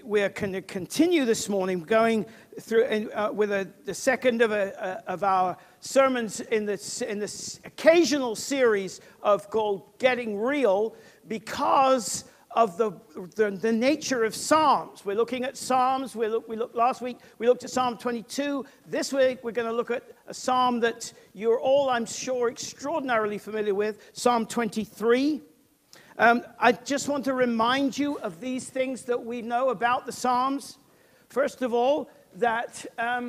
we're going to continue this morning going through with the second of our sermons in this occasional series called Getting Real, because of the nature of Psalms. We're looking at Psalms. We looked last week. We looked at Psalm 22. This week we're going to look at a psalm that you're all, I'm sure, extraordinarily familiar with, Psalm 23. I just want to remind you of these things that we know about the Psalms. First of all, that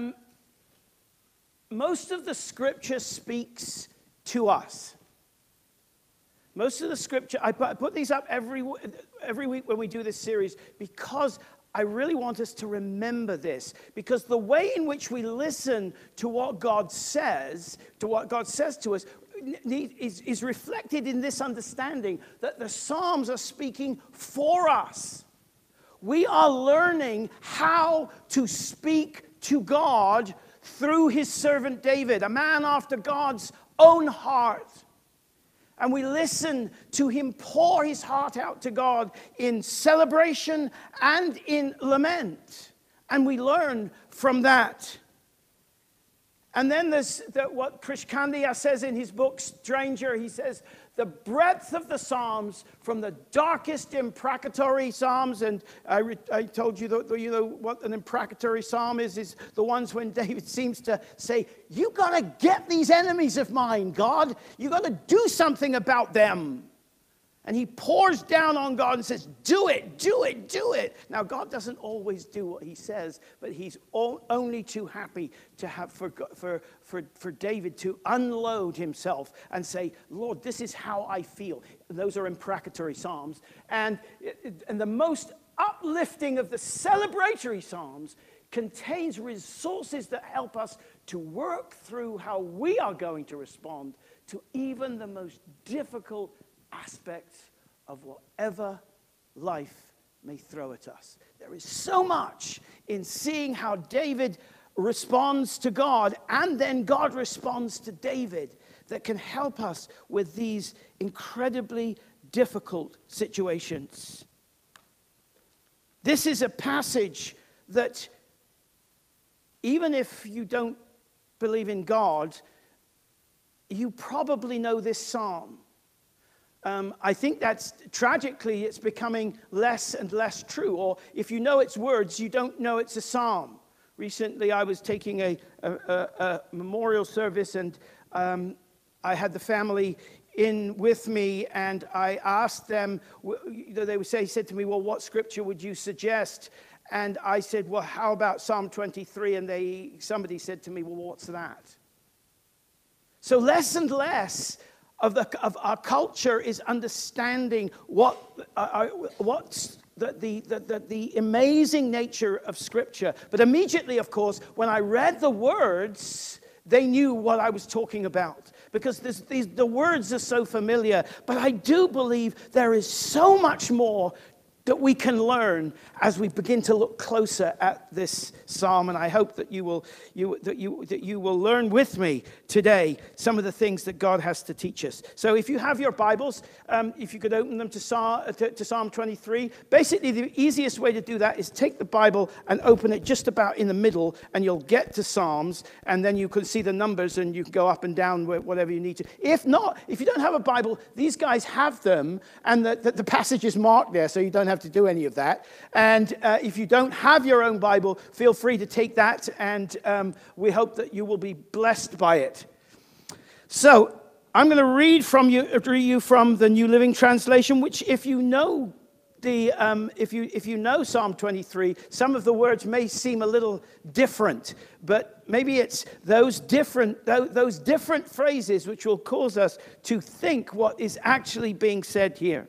most of the Scripture speaks to us. Most of the Scripture, I put these up every week when we do this series, because I really want us to remember this. Because the way in which we listen to what God says, to us, is reflected in this understanding that the Psalms are speaking for us. We are learning how to speak to God through his servant David, a man after God's own heart. And we listen to him pour his heart out to God in celebration and in lament. And we learn from that. And then there's what Krish Kandiah says in his book, Stranger. He says, the breadth of the Psalms, from the darkest imprecatory Psalms, and I told you that you know what an imprecatory Psalm is the ones when David seems to say, you got to get these enemies of mine, God. You got to do something about them. And he pours down on God and says, do it, do it, do it. Now, God doesn't always do what he says, but he's only too happy to have for David to unload himself and say, Lord, this is how I feel. Those are imprecatory Psalms. And the most uplifting of the celebratory Psalms contains resources that help us to work through how we are going to respond to even the most difficult aspects of whatever life may throw at us. There is so much in seeing how David responds to God and then God responds to David that can help us with these incredibly difficult situations. This is a passage that, even if you don't believe in God, you probably know this psalm. I think that's, tragically, it's becoming less and less true. Or if you know its words, you don't know it's a psalm. Recently, I was taking a memorial service, and I had the family in with me, and I asked them, they said to me, well, what scripture would you suggest? And I said, well, how about Psalm 23? And somebody said to me, well, what's that? So less and less of our culture is understanding what's the amazing nature of Scripture. But immediately, of course, when I read the words, they knew what I was talking about, because the words are so familiar. But I do believe there is so much more that we can learn as we begin to look closer at this psalm, and I hope that you will learn with me today some of the things that God has to teach us. So, if you have your Bibles, if you could open them to Psalm 23. Basically, the easiest way to do that is take the Bible and open it just about in the middle, and you'll get to Psalms, and then you can see the numbers, and you can go up and down whatever you need to. If not, if you don't have a Bible, these guys have them, and the passage is marked there, so you don't have to do any of that. And if you don't have your own Bible, feel free to take that, and we hope that you will be blessed by it. So I'm going to read you from the New Living Translation, which, if you know if you know Psalm 23, some of the words may seem a little different, but maybe it's those different phrases which will cause us to think what is actually being said here.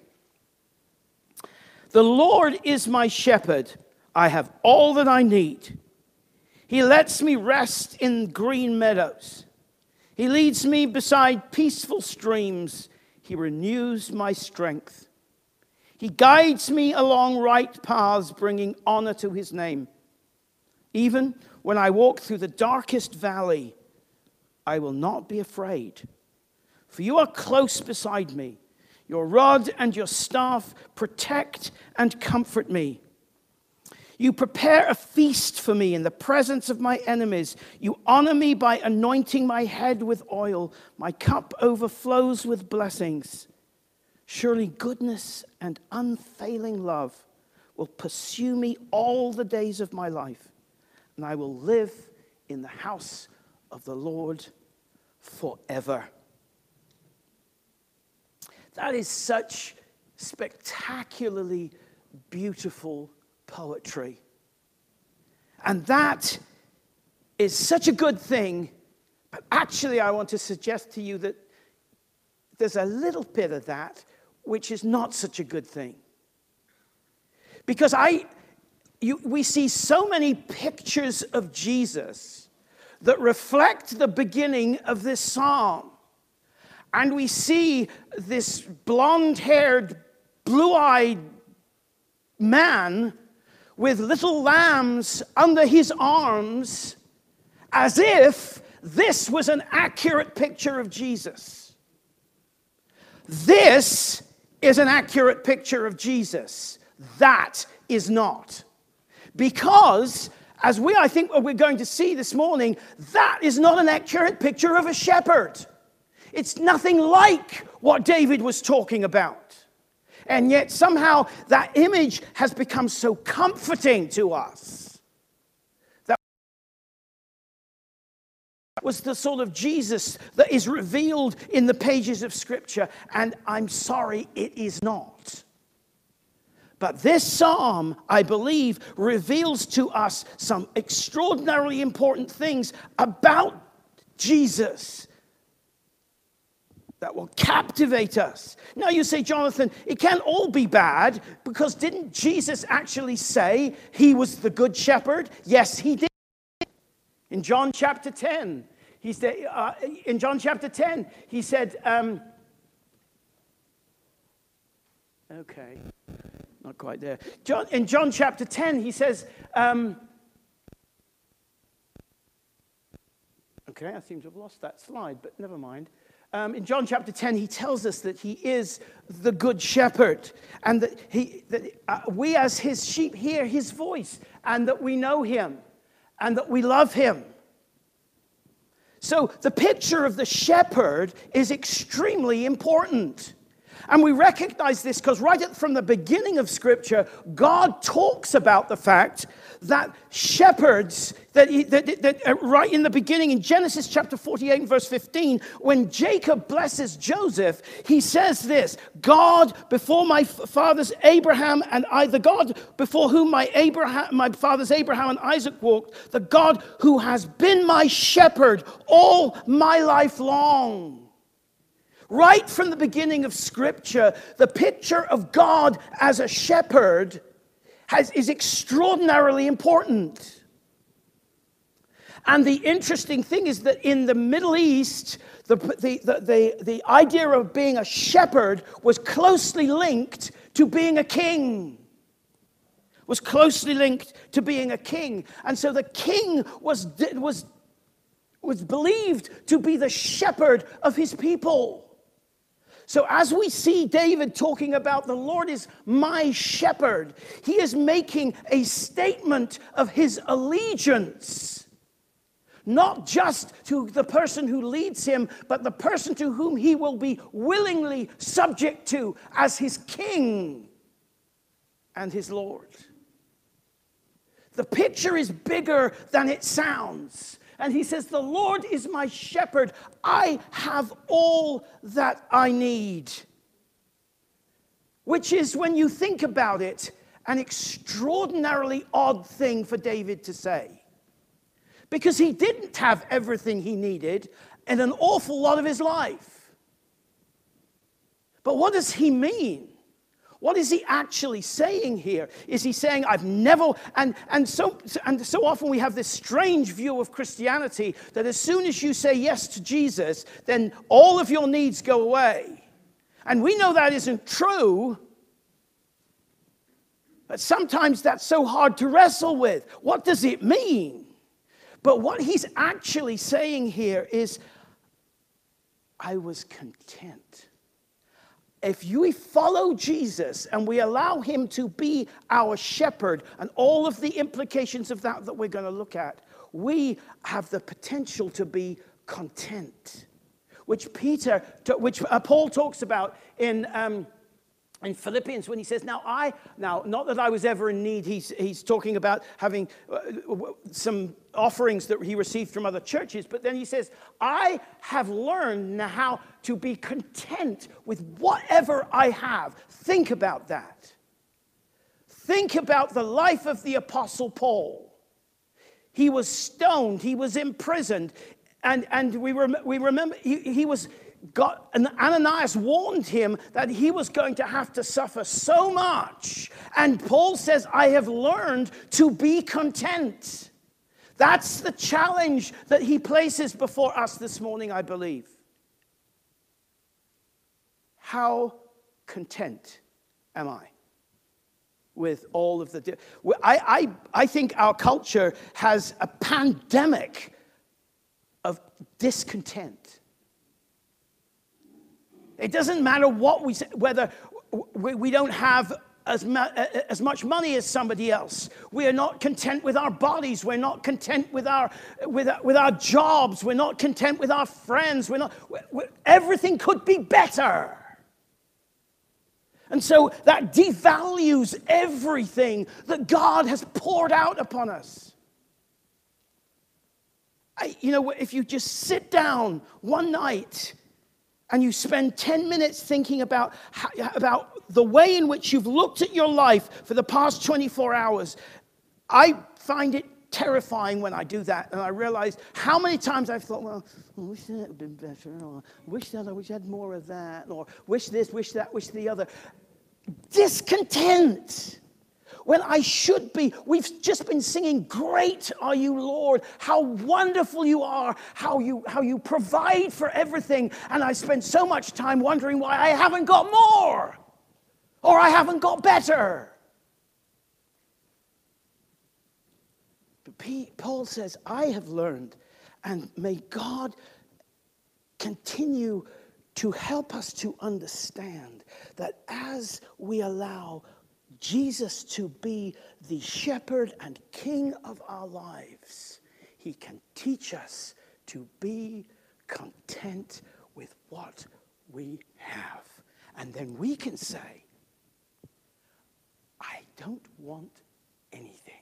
The Lord is my shepherd. I have all that I need. He lets me rest in green meadows. He leads me beside peaceful streams. He renews my strength. He guides me along right paths, bringing honor to his name. Even when I walk through the darkest valley, I will not be afraid. For you are close beside me. Your rod and your staff protect and comfort me. You prepare a feast for me in the presence of my enemies. You honor me by anointing my head with oil. My cup overflows with blessings. Surely goodness and unfailing love will pursue me all the days of my life, and I will live in the house of the Lord forever. That is such spectacularly beautiful poetry. And that is such a good thing, but actually I want to suggest to you that there's a little bit of that which is not such a good thing. Because we see so many pictures of Jesus that reflect the beginning of this psalm. And we see this blonde-haired, blue-eyed man with little lambs under his arms, as if this was an accurate picture of Jesus. This is an accurate picture of Jesus. That is not. Because, as I think we're going to see this morning, that is not an accurate picture of a shepherd. It's nothing like what David was talking about. And yet somehow that image has become so comforting to us. That was the sort of Jesus that is revealed in the pages of Scripture. And I'm sorry, it is not. But this psalm, I believe, reveals to us some extraordinarily important things about Jesus that will captivate us. Now you say, Jonathan, it can't all be bad, because didn't Jesus actually say he was the good shepherd? Yes, he did. In John chapter 10, he said, okay, not quite there. In John chapter 10, he says, okay, I seem to have lost that slide, but never mind. In John chapter 10, he tells us that he is the good shepherd, and that we as his sheep hear his voice, and that we know him, and that we love him. So the picture of the shepherd is extremely important. And we recognize this because from the beginning of Scripture, God talks about the fact that shepherds, right in the beginning, in Genesis chapter 48 and verse 15, when Jacob blesses Joseph, he says this: God before my fathers Abraham and I, the God before whom my fathers Abraham and Isaac walked, the God who has been my shepherd all my life long. Right from the beginning of Scripture, the picture of God as a shepherd is extraordinarily important. And the interesting thing is that in the Middle East, the idea of being a shepherd was closely linked to being a king. Was closely linked to being a king. And so the king was believed to be the shepherd of his people. So as we see David talking about the Lord is my shepherd, he is making a statement of his allegiance, not just to the person who leads him, but the person to whom he will be willingly subject to as his king and his Lord. The picture is bigger than it sounds. And he says, the Lord is my shepherd. I have all that I need. Which is, when you think about it, an extraordinarily odd thing for David to say. Because he didn't have everything he needed in an awful lot of his life. But what does he mean? What is he actually saying here? Is he saying, I've never, and so often we have this strange view of Christianity that as soon as you say yes to Jesus, then all of your needs go away. And we know that isn't true, but sometimes that's so hard to wrestle with. What does it mean? But what he's actually saying here is, I was content. if we follow Jesus and we allow him to be our shepherd and all of the implications of that we're going to look at, we have the potential to be content, which Paul talks about in Philippians when he says, now not that I was ever in need. He's talking about having some offerings that he received from other churches, but then he says, I have learned now how to be content with whatever I have. Think about that. Think about the life of the Apostle Paul. He was stoned, he was imprisoned, and we remember he was... And Ananias warned him that he was going to have to suffer so much. And Paul says, I have learned to be content. That's the challenge that he places before us this morning, I believe. How content am I with all of the... I think our culture has a pandemic of discontent. It doesn't matter what we say, whether we don't have as much money as somebody else. We are not content with our bodies. We're not content with our jobs. We're not content with our friends. Everything could be better. And so that devalues everything that God has poured out upon us. If you just sit down one night and you spend 10 minutes thinking about the way in which you've looked at your life for the past 24 hours, I find it terrifying when I do that. And I realize how many times I've thought, well, I wish that had been better, or I wish I had more of that, or wish this, wish that, wish the other. Discontent. When I should be. We've just been singing, great are you, Lord, how wonderful you are, how you provide for everything. And I spend so much time wondering why I haven't got more, or I haven't got better. But Paul says, I have learned, and may God continue to help us to understand that as we allow Jesus to be the shepherd and king of our lives, he can teach us to be content with what we have. And then we can say, I don't want anything.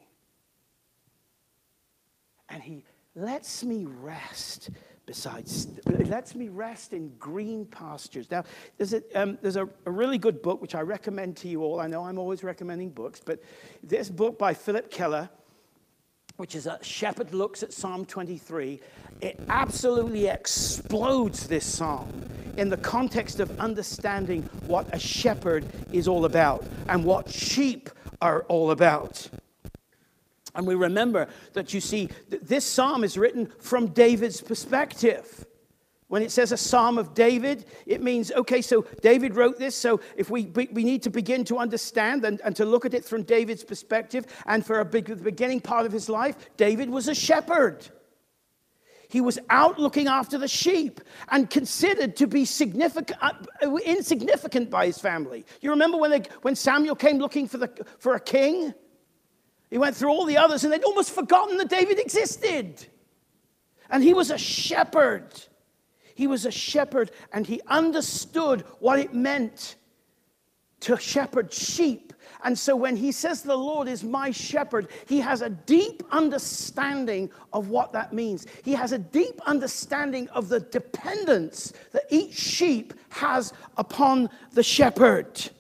And he lets me rest lets me rest in green pastures. Now, there's a really good book which I recommend to you all. I know I'm always recommending books, but this book by Philip Keller, which is A Shepherd Looks at Psalm 23, it absolutely explodes this psalm in the context of understanding what a shepherd is all about and what sheep are all about. And we remember that, you see, this psalm is written from David's perspective. When it says a psalm of David, it means, okay, so David wrote this, so if we need to begin to understand and to look at it from David's perspective, and for the beginning part of his life, David was a shepherd. He was out looking after the sheep and considered to be insignificant by his family. You remember when Samuel came looking for a king? He went through all the others, and they'd almost forgotten that David existed. And he was a shepherd. He was a shepherd, and he understood what it meant to shepherd sheep. And so when he says the Lord is my shepherd, he has a deep understanding of what that means. He has a deep understanding of the dependence that each sheep has upon the shepherd.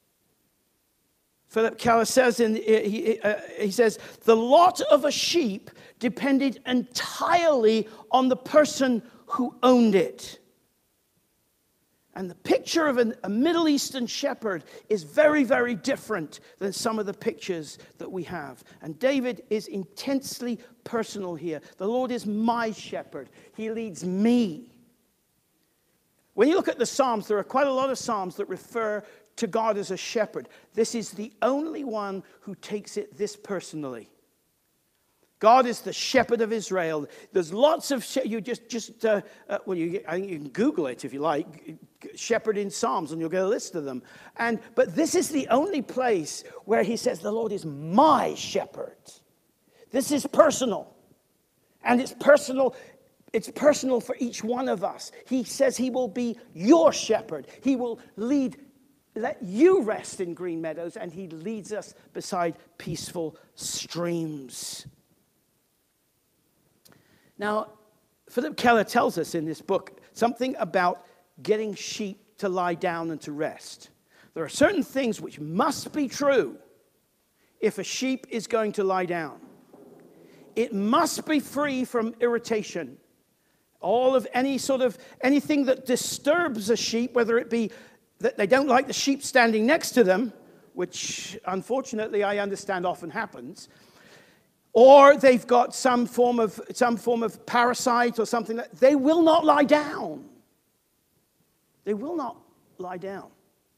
Philip Keller says, he says, the lot of a sheep depended entirely on the person who owned it. And the picture of a Middle Eastern shepherd is very, very different than some of the pictures that we have. And David is intensely personal here. The Lord is my shepherd. He leads me. When you look at the Psalms, there are quite a lot of Psalms that refer to God as a shepherd. This is the only one who takes it this personally. God is the shepherd of Israel. There's lots of, I think you can Google it if you like, shepherd in Psalms, and you'll get a list of them. But this is the only place where he says, the Lord is my shepherd. This is personal. And it's personal for each one of us. He says he will be your shepherd. He will let you rest in green meadows, and he leads us beside peaceful streams. Now, Philip Keller tells us in this book something about getting sheep to lie down and to rest. There are certain things which must be true if a sheep is going to lie down. It must be free from irritation. Anything that disturbs a sheep, whether it be that they don't like the sheep standing next to them, which unfortunately I understand often happens, or they've got some form of parasite or something, they will not lie down. They will not lie down.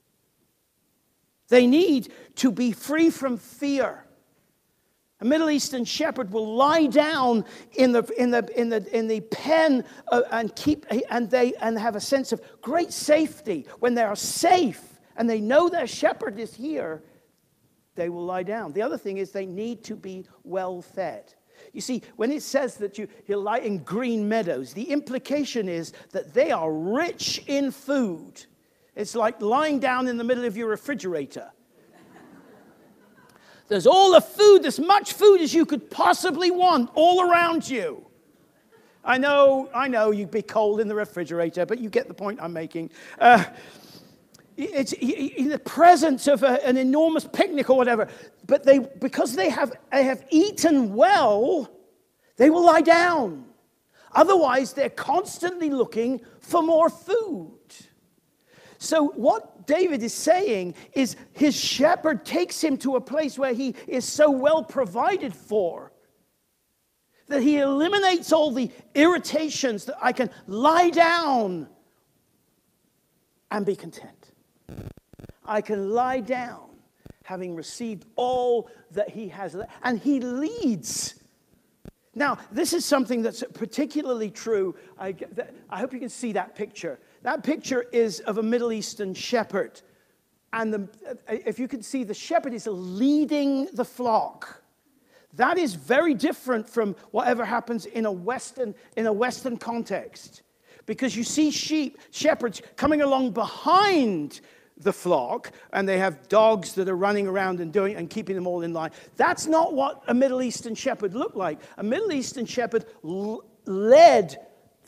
They need to be free from fear. A Middle Eastern shepherd will lie down in the pen and have a sense of great safety. When they are safe and they know their shepherd is here, they will lie down. The other thing is they need to be well fed. You see, when it says that he'll lie in green meadows, the implication is that they are rich in food. It's like lying down in the middle of your refrigerator. There's all the food, as much food as you could possibly want all around you. I know you'd be cold in the refrigerator, but you get the point I'm making. It's in the presence of an enormous picnic or whatever. But because they have eaten well, they will lie down. Otherwise, they're constantly looking for more food. So what David is saying is his shepherd takes him to a place where he is so well provided for that he eliminates all the irritations, that I can lie down and be content. I can lie down having received all that he has, and he leads. Now, this is something that's particularly true. I hope you can see that picture. That picture is of a Middle Eastern shepherd. And if you can see, the shepherd is leading the flock. That is very different from whatever happens in a Western context. Because you see shepherds coming along behind the flock, and they have dogs that are running around and keeping them all in line. That's not what a Middle Eastern shepherd looked like. A Middle Eastern shepherd led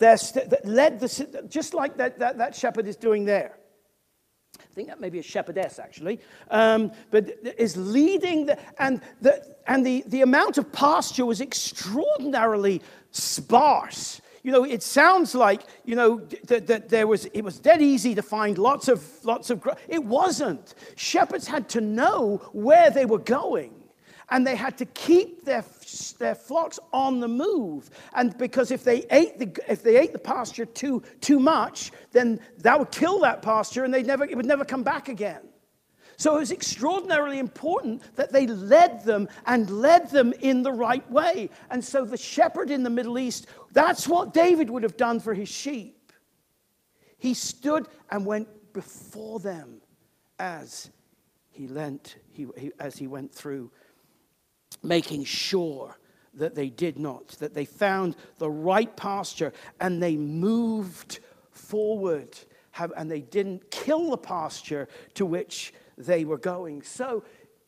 just like that shepherd is doing there. I think that may be a shepherdess, actually, but is leading, the amount of pasture was extraordinarily sparse. You know, it sounds like, that it was dead easy to find lots of. It wasn't. Shepherds had to know where they were going, and they had to keep their flocks on the move. And because if they ate the pasture too much, then that would kill that pasture, and it would never come back again. So it was extraordinarily important that they led them in the right way. And so the shepherd in the Middle East, that's what David would have done for his sheep. He stood and went before them as he went through, making sure that they found the right pasture, and they moved forward, and they didn't kill the pasture to which they were going. So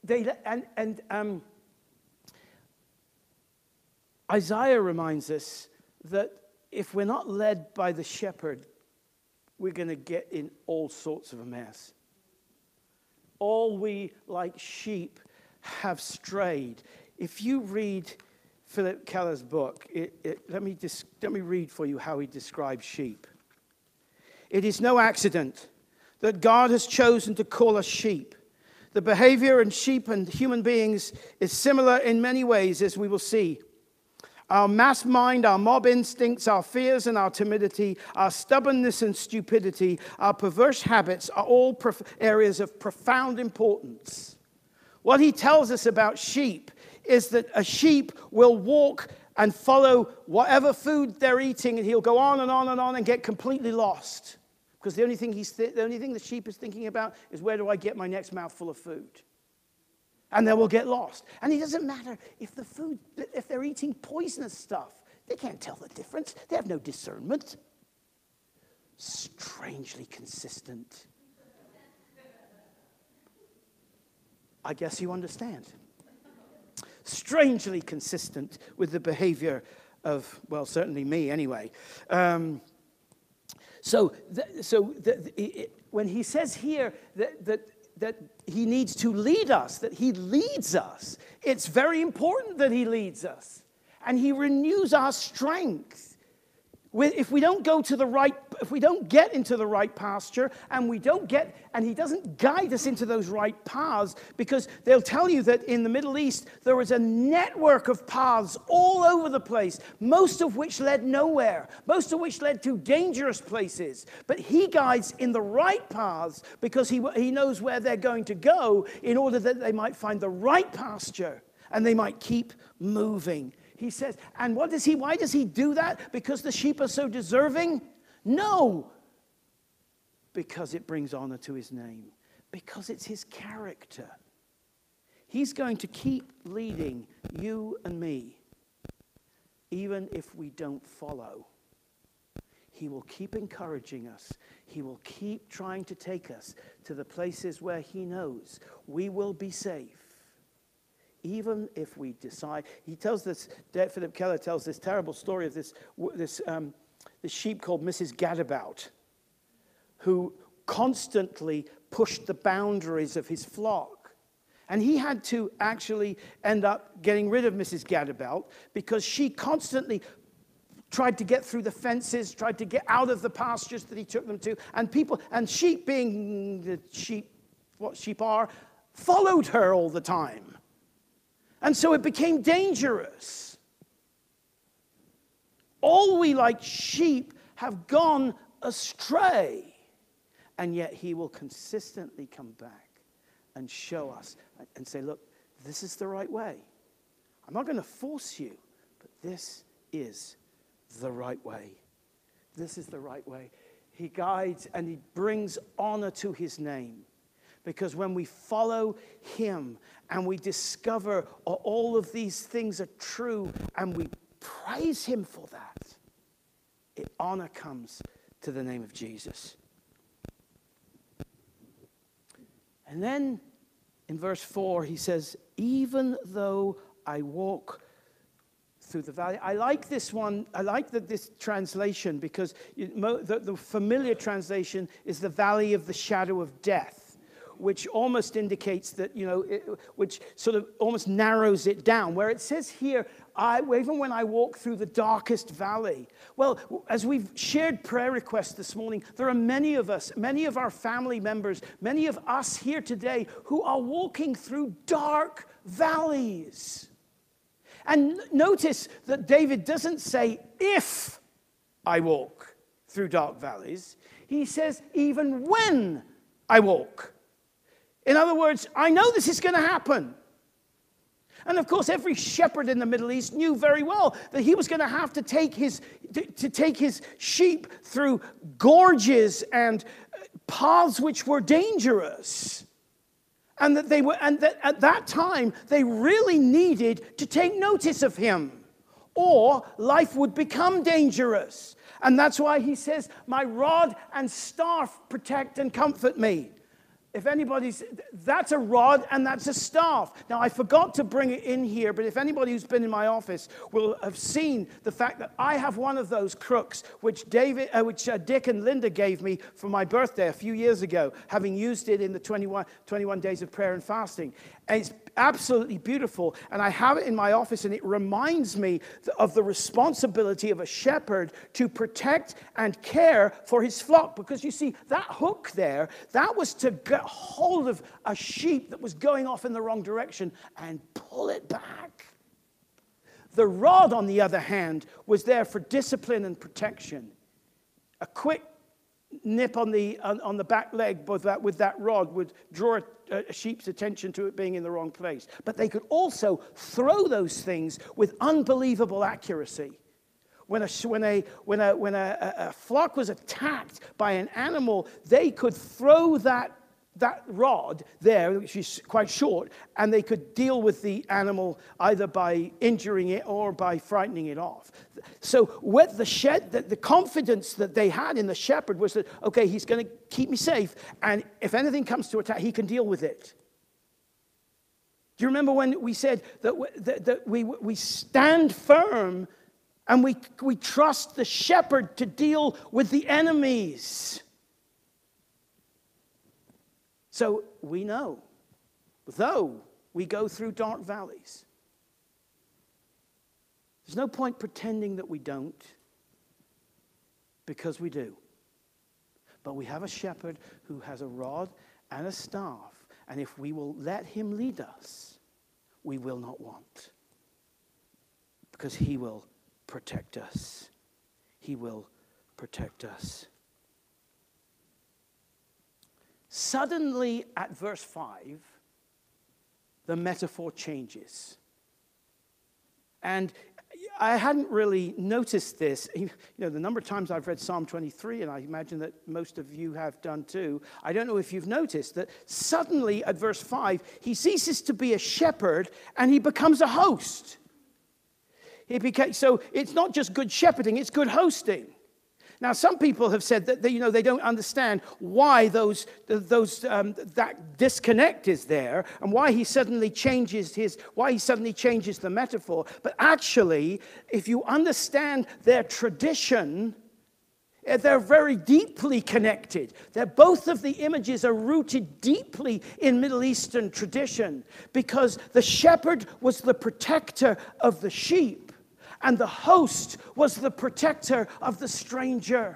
Isaiah reminds us that if we're not led by the shepherd, we're going to get in all sorts of a mess. All we, like sheep, have strayed. If you read Philip Keller's book, let me read for you how he describes sheep. It is no accident that God has chosen to call us sheep. The behavior in sheep and human beings is similar in many ways, as we will see. Our mass mind, our mob instincts, our fears and our timidity, our stubbornness and stupidity, our perverse habits are all areas of profound importance. What he tells us about sheep is that a sheep will walk and follow whatever food they're eating, and he'll go on and on and on and get completely lost. Because the only thing the sheep is thinking about is, where do I get my next mouthful of food? And they will get lost. And it doesn't matter if they're eating poisonous stuff. They can't tell the difference. They have no discernment. Strangely consistent. I guess you understand. Strangely consistent with the behavior of, well, certainly me anyway. When he says here that he needs to lead us, that he leads us, it's very important that he leads us. And he renews our strength. If we don't get into the right pasture, and he doesn't guide us into those right paths, because they'll tell you that in the Middle East, there was a network of paths all over the place, most of which led nowhere, most of which led to dangerous places. But he guides in the right paths because he knows where they're going to go in order that they might find the right pasture and they might keep moving. He says, and why does he do that? Because the sheep are so deserving? No. Because it brings honor to his name. Because it's his character. He's going to keep leading you and me, even if we don't follow. He will keep encouraging us. He will keep trying to take us to the places where he knows we will be safe. Even if we decide, Philip Keller tells this terrible story of this sheep called Mrs. Gadabout, who constantly pushed the boundaries of his flock. And he had to actually end up getting rid of Mrs. Gadabout because she constantly tried to get through the fences, tried to get out of the pastures that he took them to, and sheep, being the sheep, what sheep are, followed her all the time. And so it became dangerous. All we like sheep have gone astray. And yet he will consistently come back and show us and say, look, this is the right way. I'm not going to force you, but this is the right way. This is the right way. He guides and he brings honor to his name. Because when we follow him and we discover all of these things are true and we praise him for that, honor comes to the name of Jesus. And then in verse 4, he says, even though I walk through the valley. I like this one. I like this translation because the familiar translation is the valley of the shadow of death, which almost indicates that, which sort of almost narrows it down. Where it says here, even when I walk through the darkest valley. Well, as we've shared prayer requests this morning, there are many of us, many of our family members, many of us here today who are walking through dark valleys. And notice that David doesn't say, if I walk through dark valleys. He says, even when I walk. In other words, I know this is going to happen. And of course, every shepherd in the Middle East knew very well that he was going to have to take his sheep through gorges and paths which were dangerous. And that at that time they really needed to take notice of him, or life would become dangerous. And that's why he says, "My rod and staff protect and comfort me." If that's a rod and that's a staff. Now, I forgot to bring it in here, but if anybody who's been in my office will have seen the fact that I have one of those crooks, which Dick and Linda gave me for my birthday a few years ago, having used it in the 21 days of prayer and fasting. And it's absolutely beautiful, and I have it in my office, and it reminds me of the responsibility of a shepherd to protect and care for his flock. Because you see, that hook there, that was to get hold of a sheep that was going off in the wrong direction and pull it back. The rod, on the other hand, was there for discipline and protection. A quick nip on the back leg with that rod would draw a sheep's attention to it being in the wrong place. But they could also throw those things with unbelievable accuracy. When a flock was attacked by an animal, they could throw that rod there, which is quite short, and they could deal with the animal either by injuring it or by frightening it off. So with the confidence that they had in the shepherd was that, okay, he's going to keep me safe, and if anything comes to attack, he can deal with it. Do you remember when we said that we stand firm and we trust the shepherd to deal with the enemies? So we know, though we go through dark valleys, there's no point pretending that we don't, because we do. But we have a shepherd who has a rod and a staff, and if we will let him lead us, we will not want, because he will protect us. He will protect us. Suddenly, at verse 5, the metaphor changes. And I hadn't really noticed this. You know, the number of times I've read Psalm 23, and I imagine that most of you have done too, I don't know if you've noticed that suddenly at verse 5, he ceases to be a shepherd and he becomes a host. So it's not just good shepherding, it's good hosting. Now, some people have said that they don't understand why that disconnect is there and why he suddenly changes the metaphor. But actually, if you understand their tradition, they're very deeply connected. Both of the images are rooted deeply in Middle Eastern tradition, because the shepherd was the protector of the sheep, and the host was the protector of the stranger.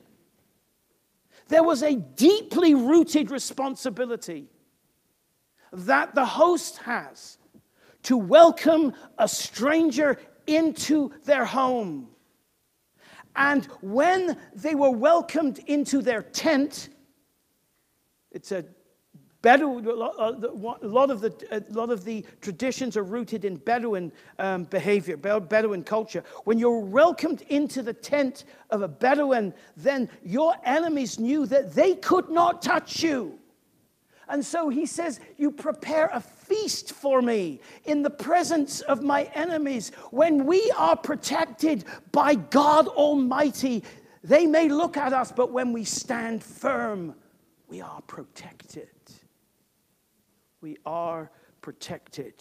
There was a deeply rooted responsibility that the host has to welcome a stranger into their home. And when they were welcomed into their tent, it's a Bedouin, a lot of the traditions are rooted in Bedouin behavior, Bedouin culture. When you're welcomed into the tent of a Bedouin, then your enemies knew that they could not touch you. And so he says, you prepare a feast for me in the presence of my enemies. When we are protected by God Almighty, they may look at us, but when we stand firm, we are protected. We are protected.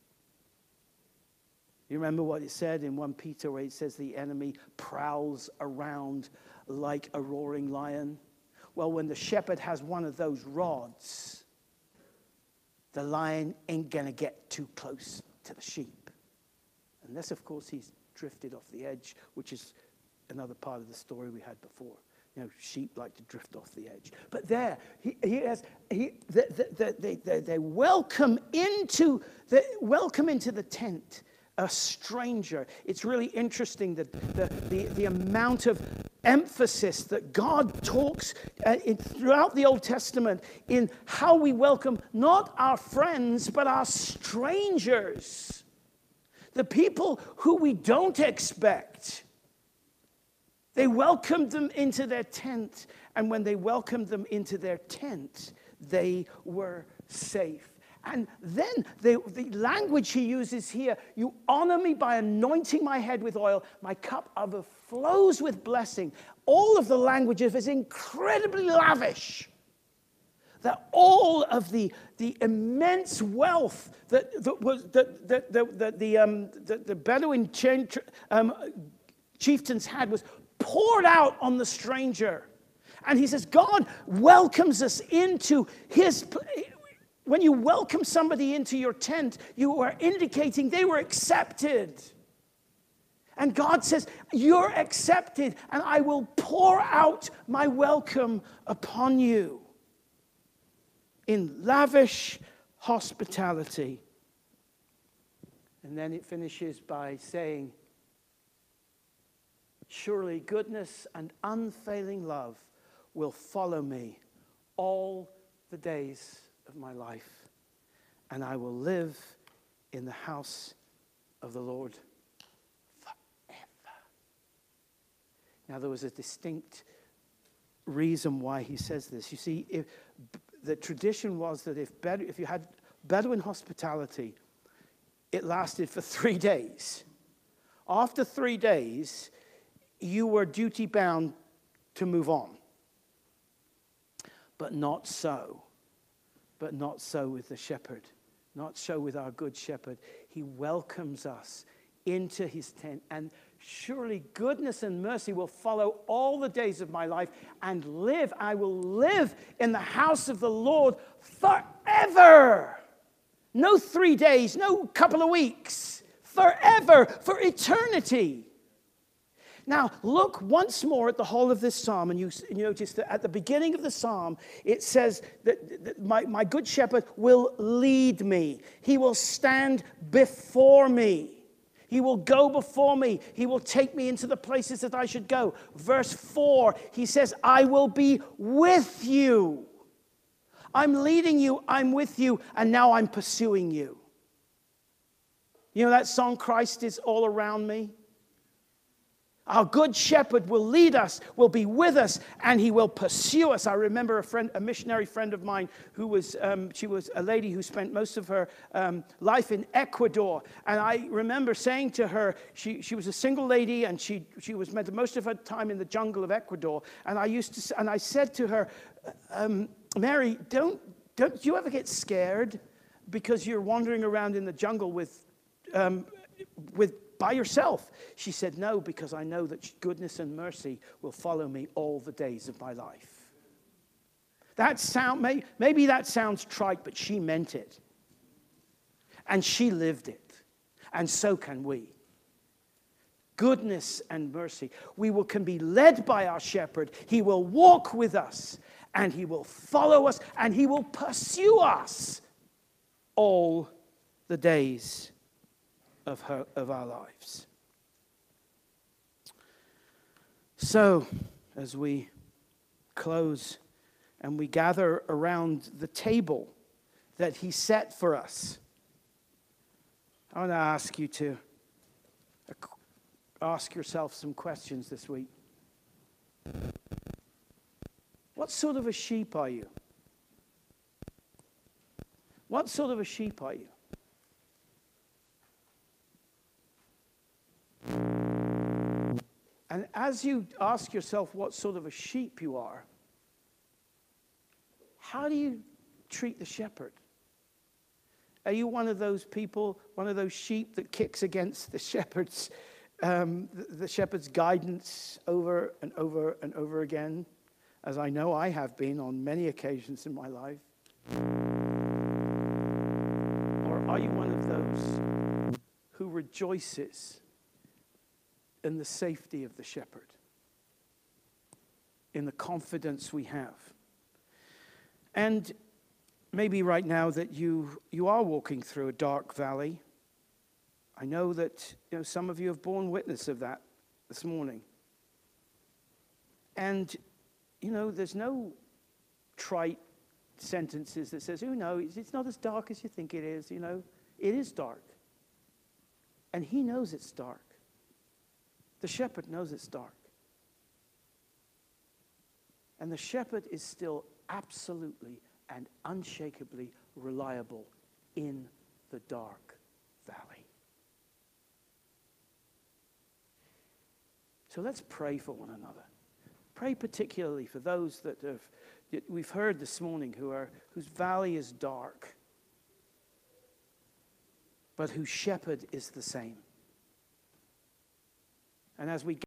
You remember what it said in 1 Peter where it says the enemy prowls around like a roaring lion? Well, when the shepherd has one of those rods, the lion ain't going to get too close to the sheep. Unless, of course, he's drifted off the edge, which is another part of the story we had before. You know, sheep like to drift off the edge. But there, they welcome into the tent a stranger. It's really interesting that the amount of emphasis that God talks throughout the Old Testament in how we welcome not our friends, but our strangers. The people who we don't expect. They welcomed them into their tent, and when they welcomed them into their tent, they were safe. And then the language he uses here, you honor me by anointing my head with oil, my cup overflows with blessing. All of the language is incredibly lavish. That all of the immense wealth that the Bedouin chieftains had was poured out on the stranger. And he says, God welcomes us into his. When you welcome somebody into your tent, you are indicating they were accepted. And God says, you're accepted, and I will pour out my welcome upon you in lavish hospitality. And then it finishes by saying, surely goodness and unfailing love will follow me all the days of my life, and I will live in the house of the Lord forever. Now, there was a distinct reason why he says this. You see, the tradition was that if you had Bedouin hospitality, it lasted for 3 days. After 3 days, you were duty bound to move on. But not so. But not so with the shepherd. Not so with our good shepherd. He welcomes us into his tent. And surely goodness and mercy will follow all the days of my life, and I will live in the house of the Lord forever. No 3 days, no couple of weeks. Forever, for eternity. Now, look once more at the whole of this psalm, and you notice that at the beginning of the psalm, it says that my good shepherd will lead me. He will stand before me. He will go before me. He will take me into the places that I should go. Verse 4, he says, I will be with you. I'm leading you, I'm with you, and now I'm pursuing you. You know that song, Christ is all around me? Our good shepherd will lead us, will be with us, and he will pursue us. I remember a missionary friend of mine who was, she was a lady who spent most of her life in Ecuador. And I remember saying to her, she was a single lady, and she was spent most of her time in the jungle of Ecuador. And I said to her, Mary, don't you ever get scared because you're wandering around in the jungle by yourself? She said, no, because I know that goodness and mercy will follow me all the days of my life. Maybe that sounds trite, but she meant it. And she lived it. And so can we. Goodness and mercy. Can be led by our shepherd. He will walk with us, and he will follow us, and he will pursue us all the days of our lives. So, as we close and we gather around the table that he set for us, I want to ask you to ask yourself some questions this week. What sort of a sheep are you? What sort of a sheep are you? And as you ask yourself what sort of a sheep you are, how do you treat the shepherd? Are you one of those people, one of those sheep that kicks against the shepherd's guidance over and over and over again, as I know I have been on many occasions in my life? Or are you one of those who rejoices in the safety of the shepherd, in the confidence we have? And maybe right now that you are walking through a dark valley. I know that some of you have borne witness of that this morning. And there's no trite sentences that says, no, it's not as dark as you think it is. It is dark. And he knows it's dark. The shepherd knows it's dark. And the shepherd is still absolutely and unshakably reliable in the dark valley. So let's pray for one another. Pray particularly for those that we've heard this morning whose valley is dark, but whose shepherd is the same. And as we